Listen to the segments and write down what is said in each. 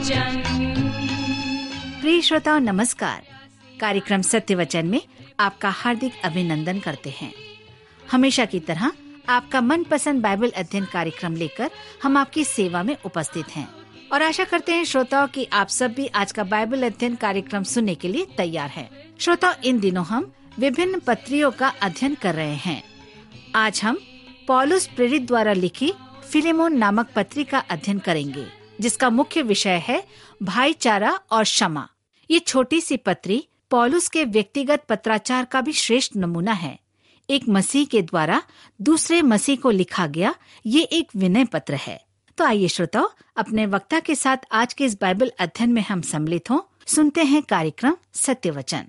वचन। प्रिय श्रोताओ नमस्कार। कार्यक्रम सत्य वचन में आपका हार्दिक अभिनंदन करते हैं। हमेशा की तरह आपका मनपसंद बाइबल अध्ययन कार्यक्रम लेकर हम आपकी सेवा में उपस्थित हैं और आशा करते हैं श्रोताओं कि आप सब भी आज का बाइबल अध्ययन कार्यक्रम सुनने के लिए तैयार हैं। श्रोताओ, इन दिनों हम विभिन्न पत्रियों का अध्ययन कर रहे हैं। आज हम पौलुस प्रेरित द्वारा लिखी फिलेमोन नामक पत्री का अध्ययन करेंगे, जिसका मुख्य विषय है भाईचारा और क्षमा। ये छोटी सी पत्री पौलुस के व्यक्तिगत पत्राचार का भी श्रेष्ठ नमूना है। एक मसीह के द्वारा दूसरे मसीह को लिखा गया ये एक विनय पत्र है। तो आइए श्रोताओ, अपने वक्ता के साथ आज के इस बाइबल अध्ययन में हम सम्मिलित हों। सुनते हैं कार्यक्रम सत्य वचन।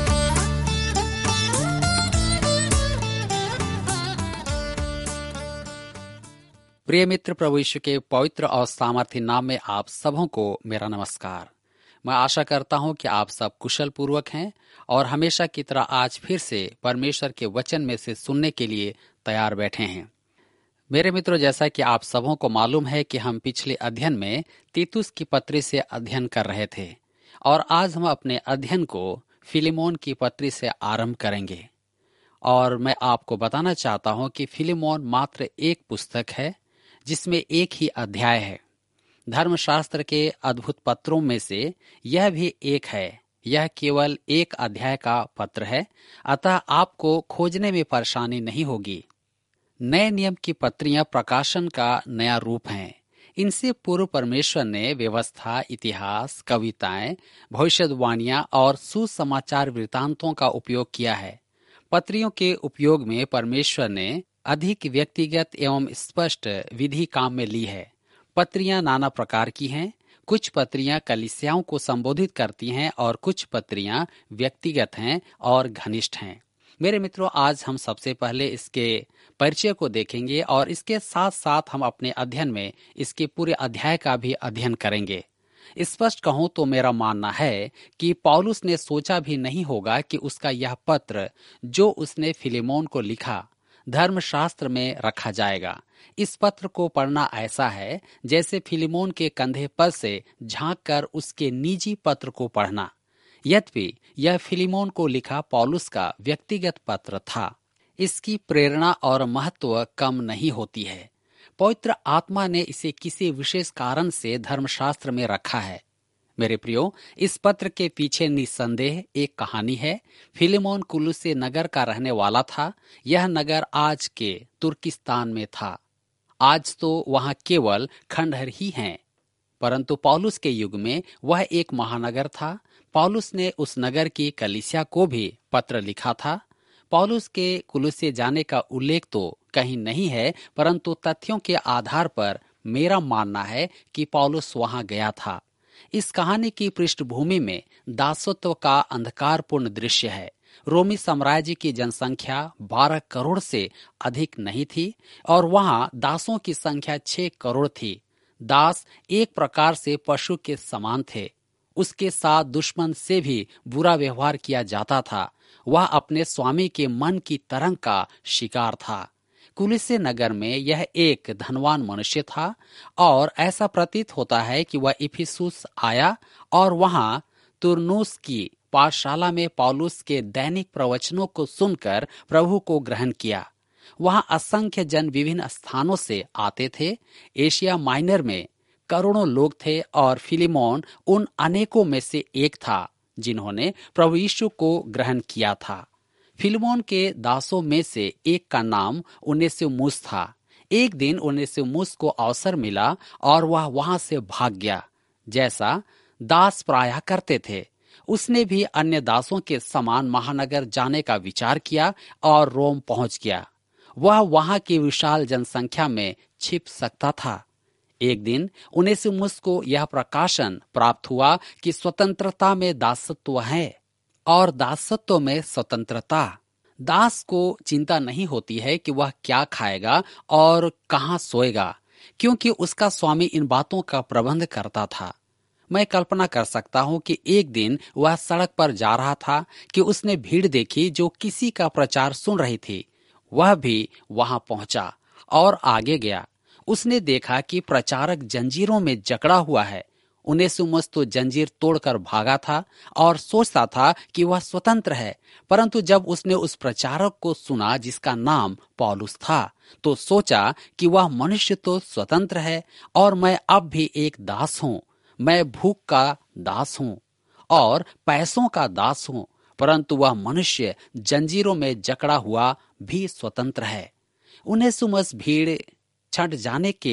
प्रिय मित्र, प्रभु यीशु के पवित्र और सामर्थी नाम में आप सबों को मेरा नमस्कार। मैं आशा करता हूं कि आप सब कुशल पूर्वक हैं और हमेशा की तरह आज फिर से परमेश्वर के वचन में से सुनने के लिए तैयार बैठे हैं। मेरे मित्रों, जैसा कि आप सबों को मालूम है कि हम पिछले अध्ययन में तीतुस की पत्री से अध्ययन कर रहे थे और आज हम अपने अध्ययन को फिलेमोन की पत्री से आरंभ करेंगे। और मैं आपको बताना चाहता हूं कि फिलेमोन मात्र एक पुस्तक है जिसमें एक ही अध्याय है। धर्मशास्त्र के अद्भुत पत्रों में से यह भी एक है। यह केवल एक अध्याय का पत्र है, अतः आपको खोजने में परेशानी नहीं होगी। नए नियम की पत्रियां प्रकाशन का नया रूप हैं। इनसे पूर्व परमेश्वर ने व्यवस्था, इतिहास, कविताएं, भविष्यवाणियां और सुसमाचार वृत्तांतों का उपयोग किया है। पत्रियों के उपयोग में परमेश्वर ने अधिक व्यक्तिगत एवं स्पष्ट विधि काम में ली है। पत्रियां नाना प्रकार की हैं। कुछ पत्रियां कलीसियाओं को संबोधित करती हैं और कुछ पत्रियां व्यक्तिगत हैं और घनिष्ठ हैं। मेरे मित्रों, आज हम सबसे पहले इसके परिचय को देखेंगे और इसके साथ साथ हम अपने अध्ययन में इसके पूरे अध्याय का भी अध्ययन करेंगे। स्पष्ट कहूं तो मेरा मानना है कि पौलुस ने सोचा भी नहीं होगा कि उसका यह पत्र जो उसने फिलेमोन को लिखा धर्मशास्त्र में रखा जाएगा। इस पत्र को पढ़ना ऐसा है जैसे फिलेमोन के कंधे पर से झांककर उसके निजी पत्र को पढ़ना। यद्यपि यह फिलेमोन को लिखा पौलुस का व्यक्तिगत पत्र था, इसकी प्रेरणा और महत्व कम नहीं होती है। पवित्र आत्मा ने इसे किसी विशेष कारण से धर्मशास्त्र में रखा है। मेरे प्रियो, इस पत्र के पीछे निस्संदेह एक कहानी है। फिलेमोन कुलुस्से नगर का रहने वाला था। यह नगर आज के तुर्किस्तान में था। आज तो वहां केवल खंडहर ही हैं, परंतु पौलुस के युग में वह एक महानगर था। पौलुस ने उस नगर की कलीसिया को भी पत्र लिखा था। पौलुस के कुलुस्से जाने का उल्लेख तो कहीं नहीं है, परंतु तथ्यों के आधार पर मेरा मानना है कि पौलुस वहां गया था। इस कहानी की पृष्ठभूमि में दासत्व का अंधकारपूर्ण दृश्य है। रोमी साम्राज्य की जनसंख्या 12 करोड़ से अधिक नहीं थी और वहां दासों की संख्या 6 करोड़ थी। दास एक प्रकार से पशु के समान थे। उसके साथ दुश्मन से भी बुरा व्यवहार किया जाता था। वह अपने स्वामी के मन की तरंग का शिकार था। कुलुस्से नगर में यह एक धनवान मनुष्य था और ऐसा प्रतीत होता है कि वह इफिसुस आया और वहां तुरनुस की पाठशाला में पौलुस के दैनिक प्रवचनों को सुनकर प्रभु को ग्रहण किया। वहां असंख्य जन विभिन्न स्थानों से आते थे। एशिया माइनर में करोड़ों लोग थे और फिलेमोन उन अनेकों में से एक था जिन्होंने प्रभु यीशु को ग्रहण किया था। फिलेमोन के दासों में से एक का नाम उनेसिमुस था। एक दिन उनेसिमुस को अवसर मिला और वह वहां से भाग गया, जैसा दास प्रायः करते थे। उसने भी अन्य दासों के समान महानगर जाने का विचार किया और रोम पहुंच गया। वह वहां की विशाल जनसंख्या में छिप सकता था। एक दिन उनेसिमुस को यह प्रकाशन प्राप्त हुआ कि स्वतंत्रता में दासत्व है और दासत्व में स्वतंत्रता। दास को चिंता नहीं होती है कि वह क्या खाएगा और कहां सोएगा, क्योंकि उसका स्वामी इन बातों का प्रबंध करता था। मैं कल्पना कर सकता हूं कि एक दिन वह सड़क पर जा रहा था कि उसने भीड़ देखी जो किसी का प्रचार सुन रही थी। वह भी वहां पहुंचा और आगे गया। उसने देखा कि प्रचारक जंजीरों में जकड़ा हुआ है। उनेसिमुस तो जंजीर तोड़कर भागा था और सोचता था कि वह स्वतंत्र है, परंतु जब उसने उस प्रचारक को सुना जिसका नाम पौलुस था, तो सोचा कि वह मनुष्य तो स्वतंत्र है और मैं अब भी एक दास हूँ। मैं भूख का दास हूँ और पैसों का दास हूँ, परंतु वह मनुष्य जंजीरों में जकड़ा हुआ भी स्वतंत्र है। उनेसिमुस भीड़ छंट जाने के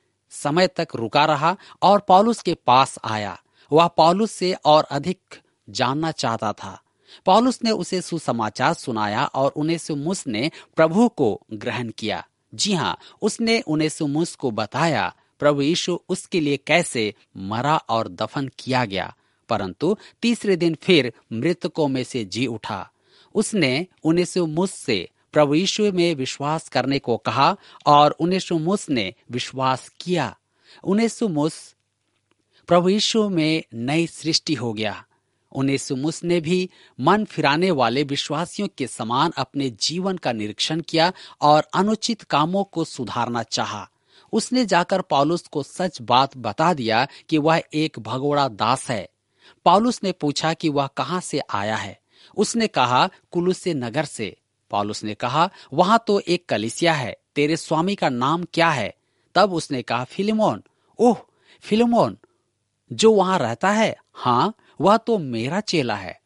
समय तक रुका रहा और पौलुस के पास आया। वह पौलुस से और अधिक जानना चाहता था। पौलुस ने उसे सुसमाचार सुनाया और उनेसिमुस ने प्रभु को ग्रहण किया। जी हाँ, उसने उनेसिमुस को बताया प्रभु यीशु उसके लिए कैसे मरा और दफन किया गया, परंतु तीसरे दिन फिर मृतकों में से जी उठा। उसने उनेसिमुस से प्रभु यीशु में विश्वास करने को कहा और उनेसिमुस ने विश्वास किया। उनेसिमुस प्रभु यीशु में नई सृष्टि हो गया। उनेसिमुस ने भी मन फिराने वाले विश्वासियों के समान अपने जीवन का निरीक्षण किया और अनुचित कामों को सुधारना चाहा। उसने जाकर पौलुस को सच बात बता दिया कि वह एक भगोड़ा दास है। पौलुस ने पूछा कि वह कहाँ से आया है। उसने कहा, कुलुस्से नगर से। पौलुस ने कहा, वहां तो एक कलीसिया है, तेरे स्वामी का नाम क्या है? तब उसने कहा, फिलिमोन। ओह, फिलिमोन जो वहां रहता है, हाँ, वह तो मेरा चेला है।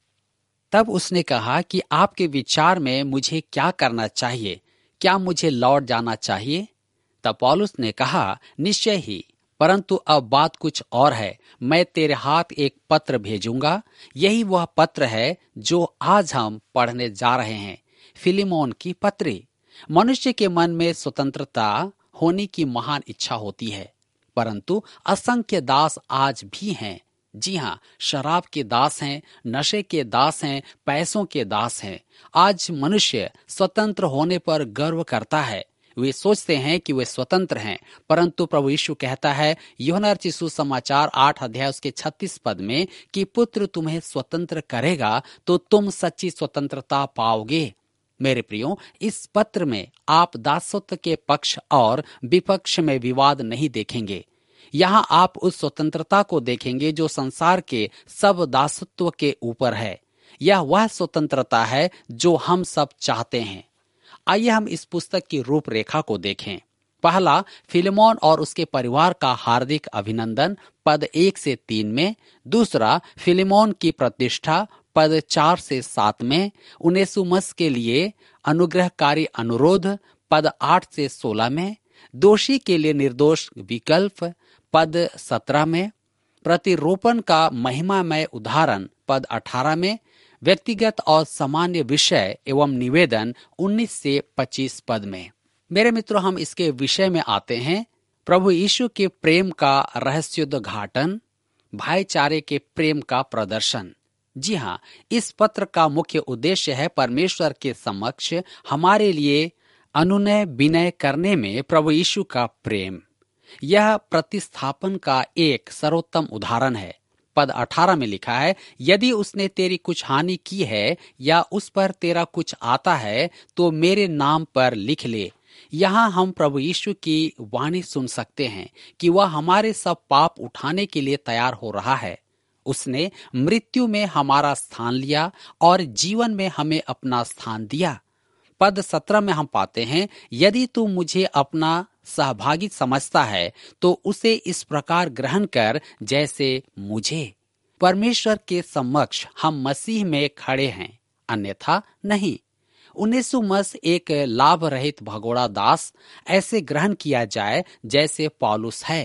तब उसने कहा कि आपके विचार में मुझे क्या करना चाहिए? क्या मुझे लौट जाना चाहिए? तब पौलुस ने कहा, निश्चय ही, परंतु अब बात कुछ और है। मैं तेरे हाथ एक पत्र भेजूंगा। यही वह पत्र है जो आज हम पढ़ने जा रहे हैं, फिलिमोन की पत्री। मनुष्य के मन में स्वतंत्रता होने की महान इच्छा होती है, परंतु असंख्य दास आज भी हैं। जी हाँ, शराब के दास हैं, नशे के दास हैं, पैसों के दास हैं। आज मनुष्य स्वतंत्र होने पर गर्व करता है। वे सोचते हैं कि वे स्वतंत्र हैं, परंतु प्रभु यीशु कहता है यूहन्ना रचित सुसमाचार 8 अध्याय उसके 36 पद में कि पुत्र तुम्हें स्वतंत्र करेगा तो तुम सच्ची स्वतंत्रता पाओगे। मेरे प्रियो, इस पत्र में आप दासत्व के पक्ष और विपक्ष में विवाद नहीं देखेंगे। यहाँ आप उस स्वतंत्रता को देखेंगे जो संसार के सब दासत्व के ऊपर है। यह वह स्वतंत्रता है जो हम सब चाहते हैं। आइए हम इस पुस्तक की रूपरेखा को देखें। पहला, फिलिमोन और उसके परिवार का हार्दिक अभिनंदन, पद 1 से 3 में। दूसरा, फिलिमोन की प्रतिष्ठा, पद 4 से 7 में। उनेसिमुस के लिए अनुग्रहकारी अनुरोध, पद 8 से 16 में। दोषी के लिए निर्दोष विकल्प, पद 17 में। प्रतिरोपण का महिमामय उदाहरण, पद 18 में। व्यक्तिगत और सामान्य विषय एवं निवेदन, 19 से 25 पद में। मेरे मित्रों, हम इसके विषय में आते हैं। प्रभु यीशु के प्रेम का रहस्योद्घाटन, भाईचारे के प्रेम का प्रदर्शन। जी हाँ, इस पत्र का मुख्य उद्देश्य है परमेश्वर के समक्ष हमारे लिए अनुनय विनय करने में प्रभु यीशु का प्रेम। यह प्रतिस्थापन का एक सर्वोत्तम उदाहरण है। पद 18 में लिखा है, यदि उसने तेरी कुछ हानि की है या उस पर तेरा कुछ आता है तो मेरे नाम पर लिख ले। यहाँ हम प्रभु यीशु की वाणी सुन सकते हैं कि वह हमारे सब पाप उठाने के लिए तैयार हो रहा है। उसने मृत्यु में हमारा स्थान लिया और जीवन में हमें अपना स्थान दिया। पद 17 में हम पाते हैं, यदि तू मुझे अपना सहभागी समझता है तो उसे इस प्रकार ग्रहण कर जैसे मुझे। परमेश्वर के समक्ष हम मसीह में खड़े हैं, अन्यथा नहीं। उनेसिमुस एक लाभ रहित भगोड़ा दास ऐसे ग्रहण किया जाए जैसे पौलुस है,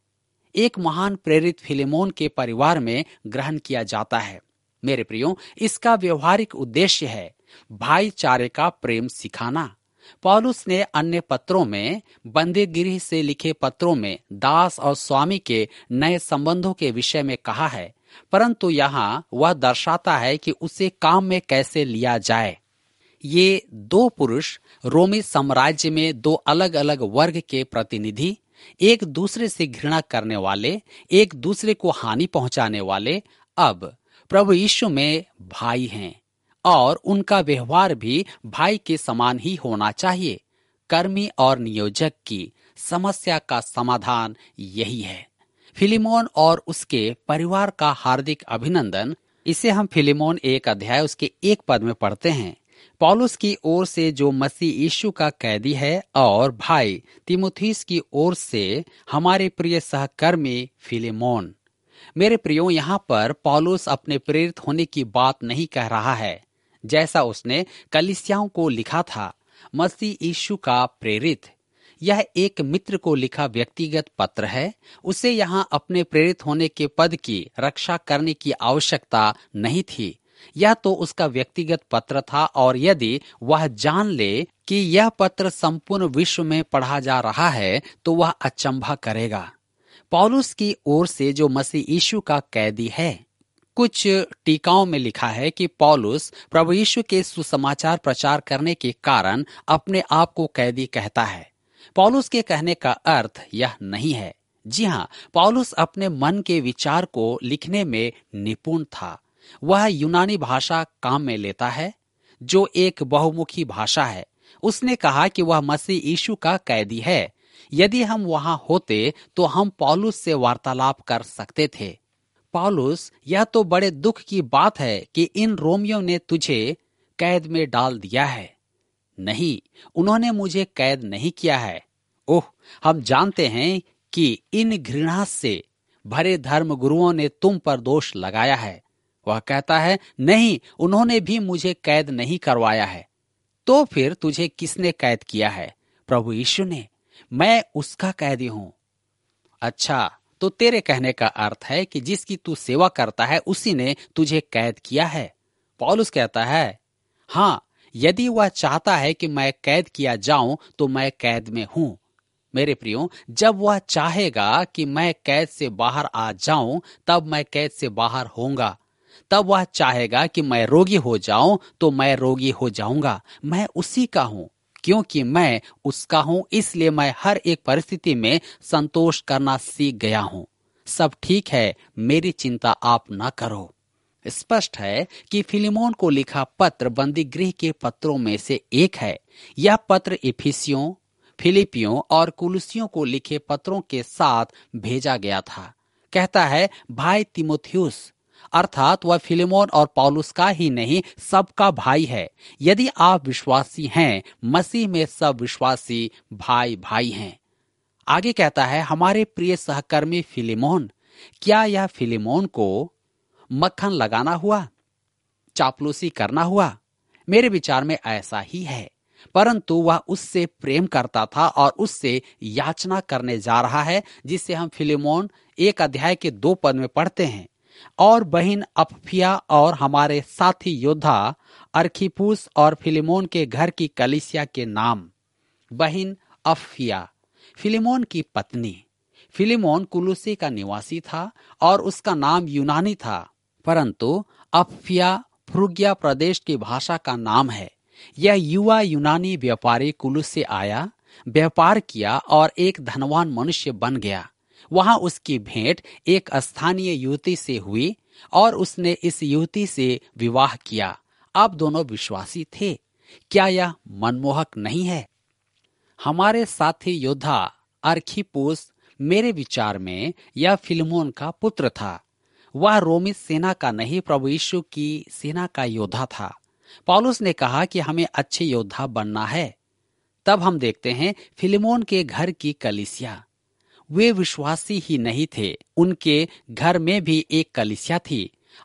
एक महान प्रेरित फिलिमोन के परिवार में ग्रहण किया जाता है। मेरे प्रियो, इसका व्यवहारिक उद्देश्य है भाईचारे का प्रेम सिखाना। पौलुस ने अन्य पत्रों में, बंदीगृह से लिखे पत्रों में दास और स्वामी के नए संबंधों के विषय में कहा है, परंतु यहाँ वह दर्शाता है कि उसे काम में कैसे लिया जाए। ये दो पुरुष रोमी साम्राज्य में दो अलग अलग वर्ग के प्रतिनिधि, एक दूसरे से घृणा करने वाले, एक दूसरे को हानि पहुंचाने वाले, अब प्रभु यीशु में भाई हैं और उनका व्यवहार भी भाई के समान ही होना चाहिए। कर्मी और नियोजक की समस्या का समाधान यही है। फिलिमोन और उसके परिवार का हार्दिक अभिनंदन। इसे हम फिलिमोन 1 अध्याय उसके 1 पद में पढ़ते हैं। पौलुस की ओर से जो मसीह यीशु का कैदी है, और भाई तीमुथियुस की ओर से हमारे प्रिय सहकर्मी फिलिमोन। मेरे प्रियो, यहाँ पर पौलुस अपने प्रेरित होने की बात नहीं कह रहा है, जैसा उसने कलीसियाओं को लिखा था। मसीह यीशु का प्रेरित, यह एक मित्र को लिखा व्यक्तिगत पत्र है। उसे यहाँ अपने प्रेरित होने के पद की रक्षा करने की आवश्यकता नहीं थी। यह तो उसका व्यक्तिगत पत्र था, और यदि वह जान ले कि यह पत्र संपूर्ण विश्व में पढ़ा जा रहा है, तो वह अचंभा करेगा। पौलुस की ओर से जो मसीह यीशु का कैदी है। कुछ टीकाओं में लिखा है कि पौलुस प्रभु यीशु के सुसमाचार प्रचार करने के कारण अपने आप को कैदी कहता है। पौलुस के कहने का अर्थ यह नहीं है। जी हाँ, पौलुस अपने मन के विचार को लिखने में निपुण था। वह यूनानी भाषा काम में लेता है, जो एक बहुमुखी भाषा है। उसने कहा कि वह मसीह यीशु का कैदी है। यदि हम वहां होते तो हम पौलुस से वार्तालाप कर सकते थे। पौलुस, यह तो बड़े दुख की बात है कि इन रोमियों ने तुझे कैद में डाल दिया है। नहीं, उन्होंने मुझे कैद नहीं किया है। ओह, हम जानते हैं कि इन घृणा से भरे धर्म गुरुओं ने तुम पर दोष लगाया है। वह कहता है, नहीं, उन्होंने भी मुझे कैद नहीं करवाया है। तो फिर तुझे किसने कैद किया है? प्रभु यीशु ने। मैं उसका कैदी हूं। अच्छा, तो तेरे कहने का अर्थ है कि जिसकी तू सेवा करता है उसी ने तुझे कैद किया है। पौलुस कहता है, हाँ, यदि वह चाहता है कि मैं कैद किया जाऊं तो मैं कैद में हूं। मेरे प्रियो, जब वह चाहेगा कि मैं कैद से बाहर आ जाऊं, तब मैं कैद से बाहर होऊंगा। तब वह चाहेगा कि मैं रोगी हो जाऊं तो मैं रोगी हो जाऊंगा। मैं उसी का हूं। क्योंकि मैं उसका हूं, इसलिए मैं हर एक परिस्थिति में संतोष करना सीख गया हूं। सब ठीक है, मेरी चिंता आप न करो। स्पष्ट है कि फिलिमोन को लिखा पत्र बंदी गृह के पत्रों में से एक है। यह पत्र इफिसियों, फिलिपियों और कुलुसियों को लिखे पत्रों के साथ भेजा गया था। कहता है, भाई तीमुथियुस, अर्थात वह फिलिमोन और पौलुस का ही नहीं, सबका भाई है। यदि आप विश्वासी हैं, मसीह में सब विश्वासी भाई भाई हैं। आगे कहता है, हमारे प्रिय सहकर्मी फिलिमोन। क्या यह फिलिमोन को मक्खन लगाना हुआ, चापलूसी करना हुआ? मेरे विचार में ऐसा ही है। परंतु वह उससे प्रेम करता था और उससे याचना करने जा रहा है, जिसे हम फिलिमोन 1 अध्याय के 2 पद में पढ़ते हैं। और बहन अप्फिया और हमारे साथी योद्धा अर्खिपुस और फिलिमोन के घर की कलीसिया के नाम। बहन अप्फिया फिलिमोन की पत्नी। फिलिमोन कुलुसी का निवासी था और उसका नाम यूनानी था, परंतु अप्फिया फ्रुगिया प्रदेश की भाषा का नाम है। यह युवा यूनानी व्यापारी कुलुस से आया, व्यापार किया और एक धनवान मनुष्य बन गया। वहां उसकी भेंट एक स्थानीय युवती से हुई और उसने इस युवती से विवाह किया। अब दोनों विश्वासी थे। क्या यह मनमोहक नहीं है? हमारे साथी योद्धा अर्खिपुस, मेरे विचार में यह फिलिमोन का पुत्र था। वह रोमी सेना का नहीं, प्रभु यीशु की सेना का योद्धा था। पौलुस ने कहा कि हमें अच्छे योद्धा बनना है। तब हम देखते हैं फिलिमोन के घर की कलीसिया। वे विश्वासी ही नहीं थे, उनके घर में भी एक कलीसिया थी।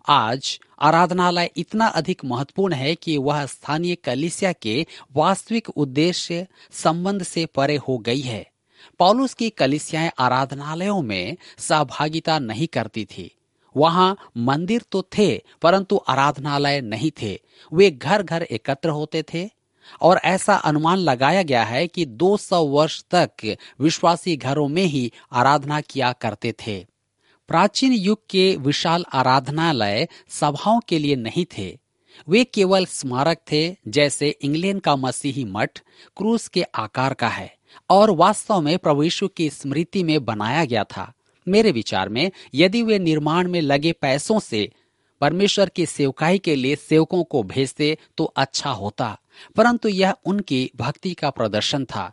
आज आराधनालय इतना अधिक महत्वपूर्ण है कि वह स्थानीय कलीसिया के वास्तविक उद्देश्य संबंध से परे हो गई है। पौलुस की कलीसियाएं आराधनालयों में सहभागिता नहीं करती थी। वहां मंदिर तो थे, परंतु आराधनालय नहीं थे। वे घर घर एकत्र होते थे और ऐसा अनुमान लगाया गया है कि 200 वर्ष तक विश्वासी घरों में ही आराधना किया करते थे। प्राचीन युग के विशाल आराधनालय सभाओं के लिए नहीं थे। वे केवल स्मारक थे, जैसे इंग्लैंड का मसीही मठ क्रूस के आकार का है और वास्तव में प्रभु यीशु की स्मृति में बनाया गया था। मेरे विचार में यदि वे निर्माण में लगे पैसों से परमेश्वर की सेवकाई के लिए सेवकों को भेजते तो अच्छा होता, परंतु यह उनकी भक्ति का प्रदर्शन था।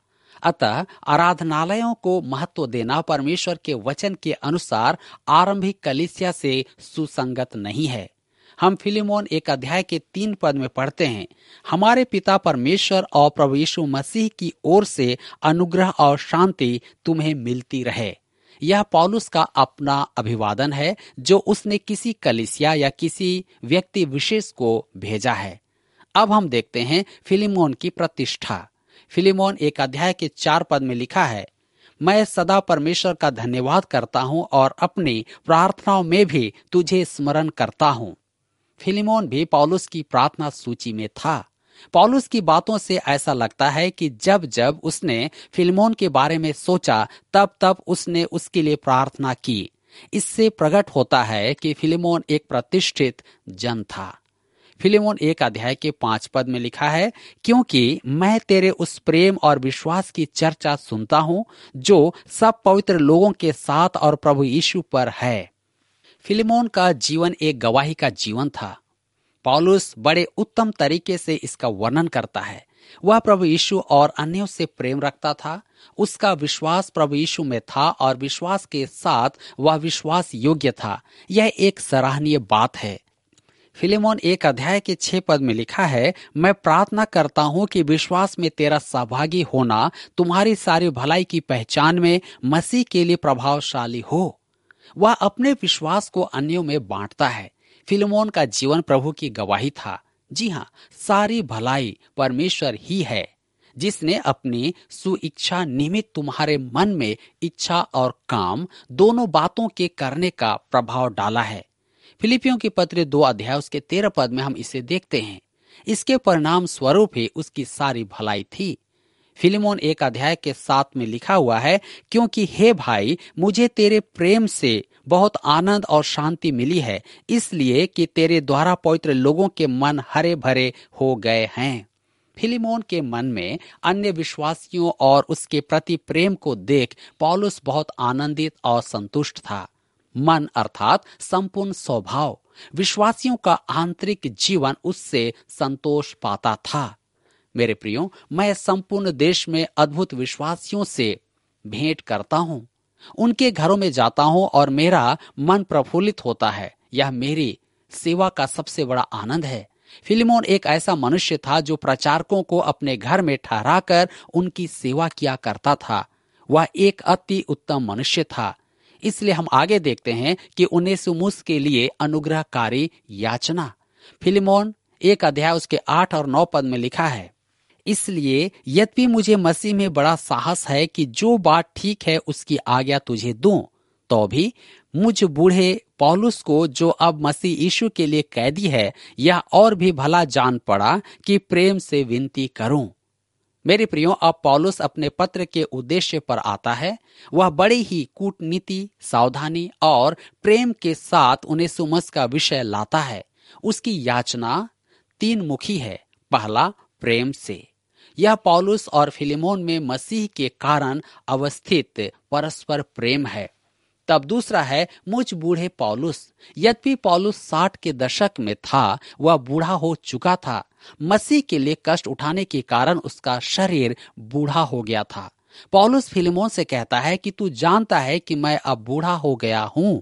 अतः आराधनालयों को महत्व देना परमेश्वर के वचन के अनुसार आरंभिक कलीसिया से सुसंगत नहीं है। हम फिलिमोन 1 अध्याय के 3 पद में पढ़ते हैं, हमारे पिता परमेश्वर और प्रभु यीशु मसीह की ओर से अनुग्रह और शांति तुम्हें मिलती रहे। यह पौलुस का अपना अभिवादन है जो उसने किसी कलीसिया या किसी व्यक्ति विशेष को भेजा है। अब हम देखते हैं फिलिमोन की प्रतिष्ठा। फिलिमोन 1 अध्याय के 4 पद में लिखा है, मैं सदा परमेश्वर का धन्यवाद करता हूँ और अपनी प्रार्थनाओं में भी तुझे स्मरण करता हूँ। फिलिमोन भी पौलुस की प्रार्थना सूची में था। पौलुस की बातों से ऐसा लगता है कि जब जब उसने फिलिमोन के बारे में सोचा तब तब उसने उसके लिए प्रार्थना की। इससे प्रकट होता है कि फिलिमोन एक प्रतिष्ठित जन था। फिलिमोन 1 अध्याय के 5 पद में लिखा है, क्योंकि मैं तेरे उस प्रेम और विश्वास की चर्चा सुनता हूँ जो सब पवित्र लोगों के साथ और प्रभु यीशु पर है। फिलिमोन का जीवन एक गवाही का जीवन था। पौलुस बड़े उत्तम तरीके से इसका वर्णन करता है। वह प्रभु यीशु और अन्यों से प्रेम रखता था। उसका विश्वास प्रभु यीशु में था और विश्वास के साथ वह विश्वास योग्य था। यह एक सराहनीय बात है। फिलिमोन 1 अध्याय के 6 पद में लिखा है, मैं प्रार्थना करता हूँ कि विश्वास में तेरा सहभागी होना तुम्हारी सारी भलाई की पहचान में मसीह के लिए प्रभावशाली हो। वह अपने विश्वास को अन्यों में बांटता है। फिलिमोन का जीवन प्रभु की गवाही था। जी हाँ, सारी भलाई परमेश्वर ही है जिसने अपनी सुइच्छा निमित्त तुम्हारे मन में इच्छा और काम दोनों बातों के करने का प्रभाव डाला है। फिलिपियों की पत्र 2 अध्याय उसके 13 पद में हम इसे देखते हैं। इसके परिणाम स्वरूप ही उसकी सारी भलाई थी। फिलिमोन 1 अध्याय के 7 में लिखा हुआ है, क्योंकि हे भाई, मुझे तेरे प्रेम से बहुत आनंद और शांति मिली है, इसलिए कि तेरे द्वारा पवित्र लोगों के मन हरे भरे हो गए हैं। फिलिमोन के मन में अन्य विश्वासियों और उसके प्रति प्रेम को देख पौलुस बहुत आनंदित और संतुष्ट था। मन अर्थात संपूर्ण स्वभाव, विश्वासियों का आंतरिक जीवन उससे संतोष पाता था। मेरे प्रियो, मैं संपूर्ण देश में अद्भुत विश्वासियों से भेंट करता हूँ। उनके घरों में जाता हूँ और मेरा मन प्रफुल्लित होता है। यह मेरी सेवा का सबसे बड़ा आनंद है। फिलिमोन एक ऐसा मनुष्य था जो प्रचारकों को अपने घर में ठहराकर उनकी सेवा किया करता था। वह एक अति उत्तम मनुष्य था। इसलिए हम आगे देखते हैं कि उनेसिमुस के लिए अनुग्रहकारी याचना। फिलिमोन 1 अध्याय उसके 8 और 9 पद में लिखा है, इसलिए यद्यपि मुझे मसीह में बड़ा साहस है कि जो बात ठीक है उसकी आज्ञा तुझे दूं, तो भी मुझ बूढ़े पौलुस को, जो अब मसीह यीशु के लिए कैदी है, यह और भी भला जान पड़ा कि प्रेम से विनती करूं। मेरे प्रियो, अब पौलुस अपने पत्र के उद्देश्य पर आता है। वह बड़ी ही कूटनीति, सावधानी और प्रेम के साथ उनेसिमुस का विषय लाता है। उसकी याचना 3 मुखी है। पहला, प्रेम से। यह पौलुस और फिलिमोन में मसीह के कारण अवस्थित परस्पर प्रेम है। तब दूसरा है मुझ बूढ़े पौलुस। यद्यपि पौलुस 60 के दशक में था, वह बूढ़ा हो चुका था। मसीह के लिए कष्ट उठाने के कारण उसका शरीर बूढ़ा हो गया था। पौलुस फिलिमोन से कहता है कि तू जानता है कि मैं अब बूढ़ा हो गया हूँ।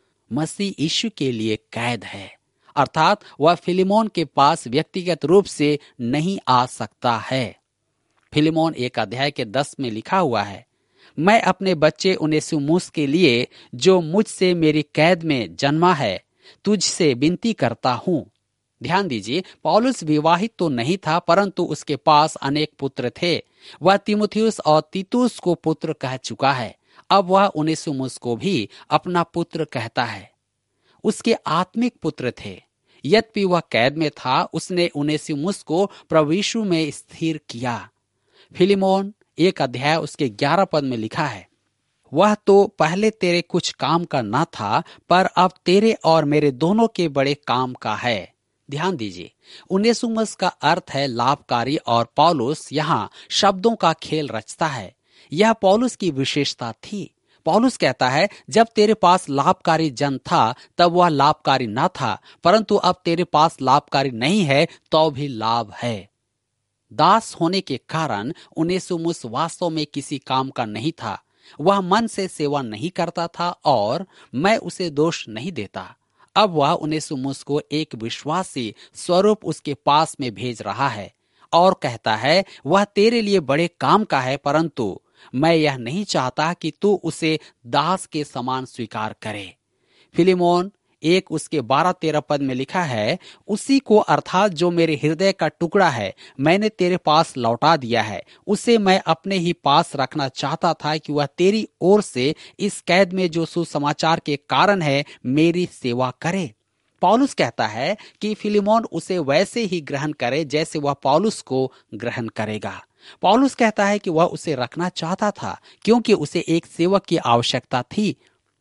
मसीह यीशु के लिए कैद है, अर्थात वह फिलिमोन के पास व्यक्तिगत रूप से नहीं आ सकता है। फिलिमोन 1 अध्याय के 10 में लिखा हुआ है, मैं अपने बच्चे उनेसिमुस के लिए, जो मुझसे मेरी कैद में जन्मा है, तुझसे विनती करता हूँ। ध्यान दीजिए, पौलुस विवाहित तो नहीं था, परंतु उसके पास अनेक पुत्र थे। वह तीमुथियुस और तीतुस को पुत्र कह चुका है। अब वह उनेसिमुस को भी अपना पुत्र कहता है। उसके आत्मिक पुत्र थे। यद्यपि वह कैद में था, उसने उनेसिमुस को प्रभु यीशु में स्थिर किया। फिलिमोन 1 अध्याय उसके 11 पद में लिखा है, वह तो पहले तेरे कुछ काम का न था, पर अब तेरे और मेरे दोनों के बड़े काम का है। ध्यान दीजिए, उनेसिमुस का अर्थ है लाभकारी, और पौलुस यहाँ शब्दों का खेल रचता है। यह पौलुस की विशेषता थी। पौलुस कहता है, जब तेरे पास लाभकारी जन था तब वह लाभकारी न था, परंतु अब तेरे पास लाभकारी नहीं है तो भी लाभ है। दास होने के कारण उनेसिमुस वास्तव में किसी काम का नहीं था। वह मन से सेवा नहीं करता था और मैं उसे दोष नहीं देता। अब वह उनेसिमुस को एक विश्वासी स्वरूप उसके पास में भेज रहा है और कहता है वह तेरे लिए बड़े काम का है, परंतु मैं यह नहीं चाहता कि तू उसे दास के समान स्वीकार करे। फिलिमोन 1 उसके 12-13 पद में लिखा है, उसी को अर्थात जो मेरे हृदय का टुकड़ा है मैंने तेरे पास लौटा दिया है। उसे मैं अपने ही पास रखना चाहता था कि वह तेरी ओर से इस कैद में जो सुसमाचार के कारण है मेरी सेवा करे। पौलुस कहता है कि फिलिमोन उसे वैसे ही ग्रहण करे जैसे वह पौलुस को ग्रहण करेगा। पौलुस कहता है कि वह उसे रखना चाहता था क्योंकि उसे एक सेवक की आवश्यकता थी,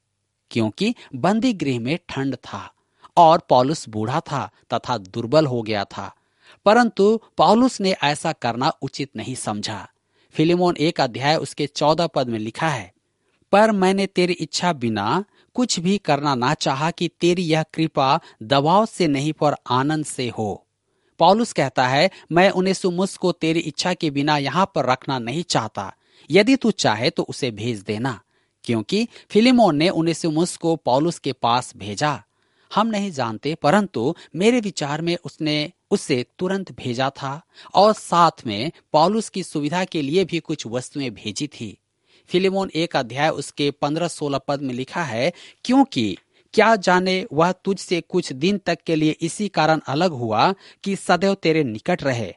क्योंकि बंदी गृह में ठंड था और पौलुस बूढ़ा था तथा दुर्बल हो गया था। परंतु पौलुस ने ऐसा करना उचित नहीं समझा। फिलिमोन 1 अध्याय उसके 14 पद में लिखा है, पर मैंने तेरी इच्छा बिना कुछ भी करना ना चाहा कि तेरी यह कृपा दबाव से नहीं पर आनंद से हो। पौलुस कहता है, मैं उनेसिमुस को तेरी इच्छा के बिना यहाँ पर रखना नहीं चाहता। यदि तू चाहे तो उसे भेज देना, क्योंकि फिलिमोन ने उनेसिमुस को पौलुस के पास भेजा। हम नहीं जानते, परंतु मेरे विचार में उसने उसे तुरंत भेजा था और साथ में पौलुस की सुविधा के लिए भी कुछ वस्तुएं भेजी थी। फिलिमोन 1 अध्याय उसके 15-16 पद में लिखा है, क्योंकि क्या जाने वह तुझसे कुछ दिन तक के लिए इसी कारण अलग हुआ कि सदैव तेरे निकट रहे,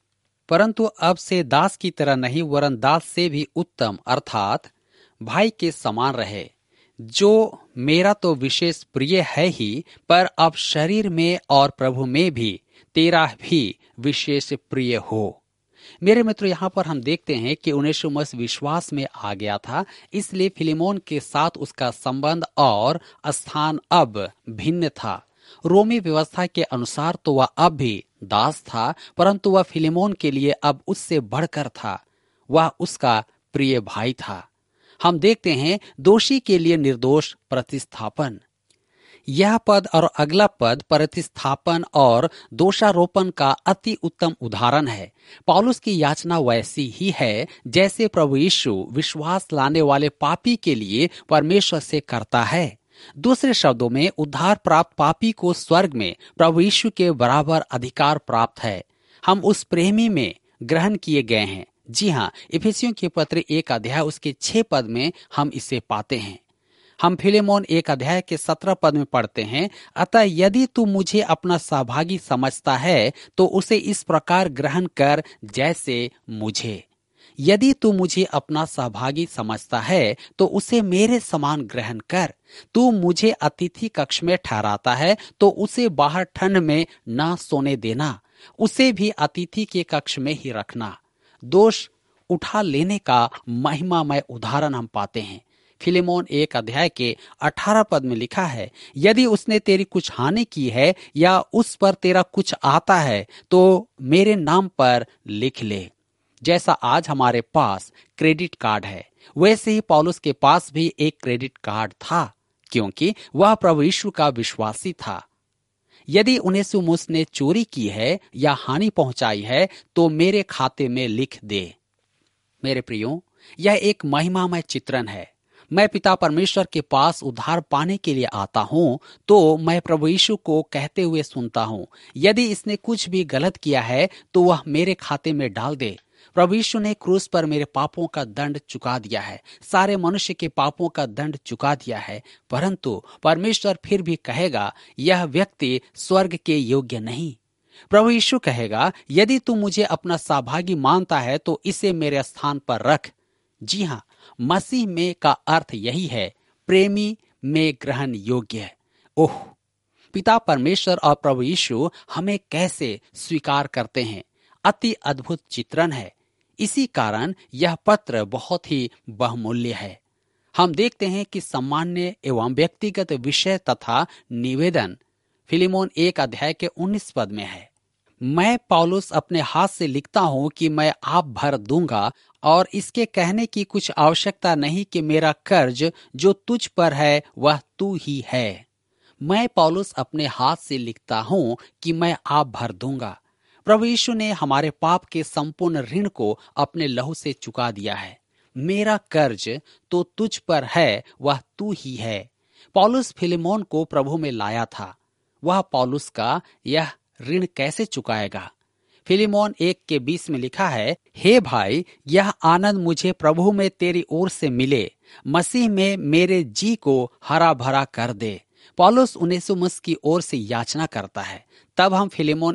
परंतु अब से दास की तरह नहीं वरन दास से भी उत्तम अर्थात भाई के समान रहे, जो मेरा तो विशेष प्रिय है ही, पर अब शरीर में और प्रभु में भी तेरा भी विशेष प्रिय हो। मेरे मित्रों, यहाँ पर हम देखते हैं कि उनेसिमुस विश्वास में आ गया था, इसलिए फिलिमोन के साथ उसका संबंध और स्थान अब भिन्न था। रोमी व्यवस्था के अनुसार तो वह अब भी दास था, परंतु वह फिलिमोन के लिए अब उससे बढ़कर था। वह उसका प्रिय भाई था। हम देखते हैं दोषी के लिए निर्दोष प्रतिस्थापन। यह पद और अगला पद प्रतिस्थापन और दोषारोपण का अति उत्तम उदाहरण है। पौलुस की याचना वैसी ही है जैसे प्रभु यीशु विश्वास लाने वाले पापी के लिए परमेश्वर से करता है। दूसरे शब्दों में, उद्धार प्राप्त पापी को स्वर्ग में प्रभु यीशु के बराबर अधिकार प्राप्त है। हम उस प्रेमी में ग्रहण किए गए हैं। जी हाँ, इफिसियों के पत्र 1 अध्याय उसके 6 पद में हम इसे पाते हैं। हम फिलेमोन 1 अध्याय के 17 पद में पढ़ते हैं, अतः यदि तू मुझे अपना सहभागी समझता है तो उसे इस प्रकार ग्रहण कर जैसे मुझे। यदि तू मुझे अपना सहभागी समझता है तो उसे मेरे समान ग्रहण कर। तू मुझे अतिथि कक्ष में ठहराता है तो उसे बाहर ठंड में न सोने देना, उसे भी अतिथि के कक्ष में ही रखना। दोष उठा लेने का महिमामय उदाहरण हम पाते हैं। फिलेमोन 1 अध्याय के 18 पद में लिखा है, यदि उसने तेरी कुछ हानि की है या उस पर तेरा कुछ आता है तो मेरे नाम पर लिख ले। जैसा आज हमारे पास क्रेडिट कार्ड है, वैसे ही पौलुस के पास भी एक क्रेडिट कार्ड था, क्योंकि वह प्रभु यीशु का विश्वासी था। यदि उनेसिमुस ने चोरी की है या हानि पहुंचाई है तो मेरे खाते में लिख दे। मेरे प्रियो, यह एक महिमामय चित्रण है। मैं पिता परमेश्वर के पास उद्धार पाने के लिए आता हूं तो मैं प्रभु यीशु को कहते हुए सुनता हूं, यदि इसने कुछ भी गलत किया है तो वह मेरे खाते में डाल दे। प्रभु यीशु ने क्रूस पर मेरे पापों का दंड चुका दिया है, सारे मनुष्य के पापों का दंड चुका दिया है, परंतु परमेश्वर फिर भी कहेगा यह व्यक्ति स्वर्ग के योग्य नहीं। प्रभु यीशु कहेगा, यदि तू मुझे अपना सहभागी मानता है तो इसे मेरे स्थान पर रख। जी हाँ, मसीह में का अर्थ यही है, प्रेमी में ग्रहण योग्य। ओह, पिता परमेश्वर और प्रभु यीशु हमें कैसे स्वीकार करते हैं, अति अद्भुत चित्रण है। इसी कारण यह पत्र बहुत ही बहुमूल्य है। हम देखते हैं कि सामान्य एवं व्यक्तिगत विषय तथा निवेदन फिलेमोन 1 अध्याय के 19 पद में है। मैं पौलुस अपने हाथ से लिखता हूं कि मैं आप भर दूंगा और इसके कहने की कुछ आवश्यकता नहीं कि मेरा कर्ज जो तुझ पर है वह तू ही है। मैं पौलुस अपने हाथ से लिखता हूं कि मैं आप भर दूंगा। प्रभु यीशु ने हमारे पाप के संपूर्ण ऋण को अपने लहू से चुका दिया है। मेरा कर्ज तो तुझ पर है, वह तू ही है। पौलुस फिलेमोन को प्रभु में लाया था। वह पौलुस का यह ऋण कैसे चुकाएगा? फिलेमोन 1:20 में लिखा है, हे भाई, यह आनंद मुझे प्रभु में तेरी ओर से मिले, मसीह में मेरे जी को हरा भरा कर दे। पौलुस उनेसिमुस की ओर से याचना करता है। तब हम फिलेमोन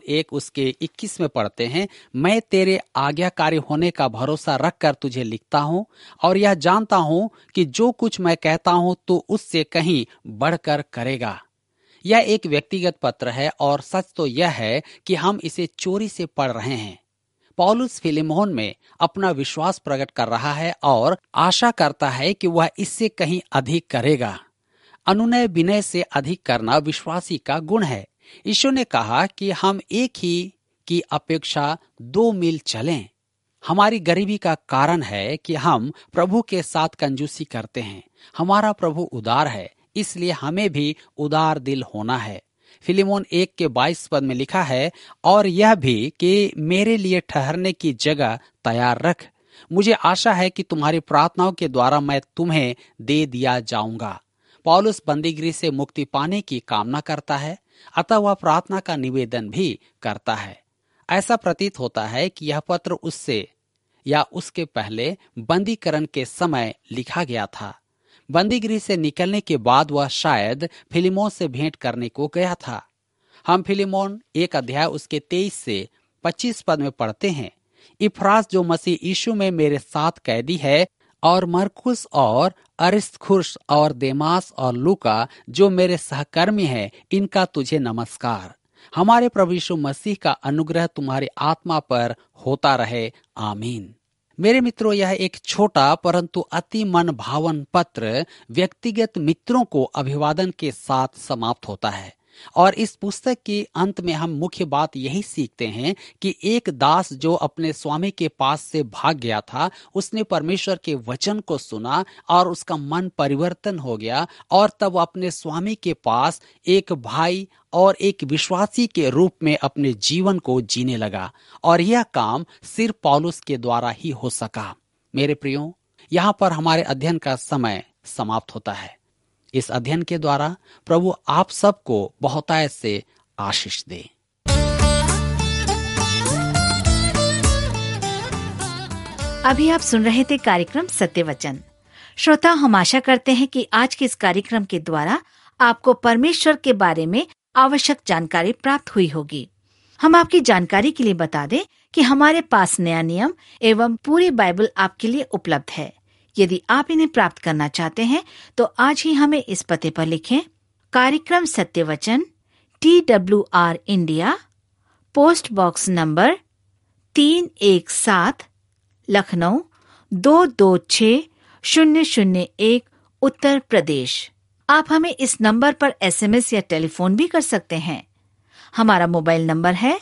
1:21 में पढ़ते हैं, मैं तेरे आज्ञाकारी होने का भरोसा रखकर तुझे लिखता हूँ और यह जानता हूँ कि जो कुछ मैं कहता हूँ तो उससे कहीं बढ़कर करेगा। यह एक व्यक्तिगत पत्र है और सच तो यह है कि हम इसे चोरी से पढ़ रहे हैं। पौलुस फिलेमोन में अपना विश्वास प्रकट कर रहा है और आशा करता है कि वह इससे कहीं अधिक करेगा। अनुनय विनय से अधिक करना विश्वासी का गुण है। यीशु ने कहा कि हम एक ही की अपेक्षा 2 मील चलें। हमारी गरीबी का कारण है कि हम प्रभु के साथ कंजूसी करते हैं। हमारा प्रभु उदार है, इसलिए हमें भी उदार दिल होना है। फिलेमोन 1:22 में लिखा है, और यह भी कि मेरे लिए ठहरने की जगह तैयार रख। मुझे आशा है कि तुम्हारी प्रार्थनाओं के द्वारा मैं तुम्हें दे दिया जाऊंगा। पौलुस बंदीगृह से मुक्ति पाने की कामना करता है, अतः वह प्रार्थना का निवेदन भी करता है। ऐसा प्रतीत होता है कि यह पत्र उससे या उसके पहले बंदीकरण के समय लिखा गया था। बंदीगृह से निकलने के बाद वह शायद फिलेमोन से भेंट करने को गया था। हम फिलेमोन 1 उसके 23 से 25 में पढ़ते हैं, इफ्रास जो मसीह यीशु में मेरे साथ कैदी है, और मरकुस और अरिस्तर्खुस और देमास और लूका जो मेरे सहकर्मी हैं, इनका तुझे नमस्कार। हमारे प्रभु यीशु मसीह का अनुग्रह तुम्हारी आत्मा पर होता रहे। आमीन। मेरे मित्रों, यह एक छोटा परंतु अति मन भावन पत्र व्यक्तिगत मित्रों को अभिवादन के साथ समाप्त होता है। और इस पुस्तक के अंत में हम मुख्य बात यही सीखते हैं कि एक दास जो अपने स्वामी के पास से भाग गया था, उसने परमेश्वर के वचन को सुना और उसका मन परिवर्तन हो गया, और तब अपने स्वामी के पास एक भाई और एक विश्वासी के रूप में अपने जीवन को जीने लगा। और यह काम सिर्फ पौलुस के द्वारा ही हो सका। मेरे प्रियो, यहाँ पर हमारे अध्ययन का समय समाप्त होता है। इस अध्ययन के द्वारा प्रभु आप सबको बहुतायत से आशीष दे। अभी आप सुन रहे थे कार्यक्रम सत्य वचन। श्रोता, हम आशा करते हैं कि आज के इस कार्यक्रम के द्वारा आपको परमेश्वर के बारे में आवश्यक जानकारी प्राप्त हुई होगी। हम आपकी जानकारी के लिए बता दें कि हमारे पास नया नियम एवं पूरी बाइबल आपके लिए उपलब्ध है। यदि आप इन्हें प्राप्त करना चाहते हैं तो आज ही हमें इस पते पर लिखें। कार्यक्रम Satya Vachan, TWR India, post box number 317, Lucknow 226001, Uttar Pradesh. आप हमें इस नंबर पर SMS या टेलीफोन भी कर सकते हैं। हमारा मोबाइल नंबर है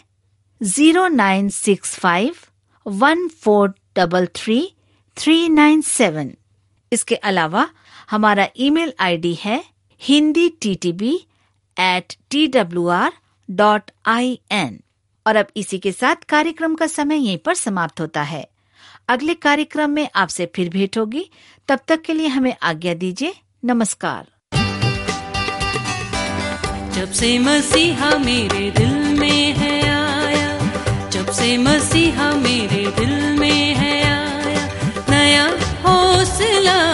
09651433 इसके अलावा हमारा ईमेल ID है hindi@twr.in। और अब इसी के साथ कार्यक्रम का समय यहीं पर समाप्त होता है। अगले कार्यक्रम में आपसे फिर भेंट होगी। तब तक के लिए हमें आज्ञा दीजिए। नमस्कार। जब से मसीहा मेरे दिल में है आया, जब से मसीहा मेरे दिल में है आया, नया हौसला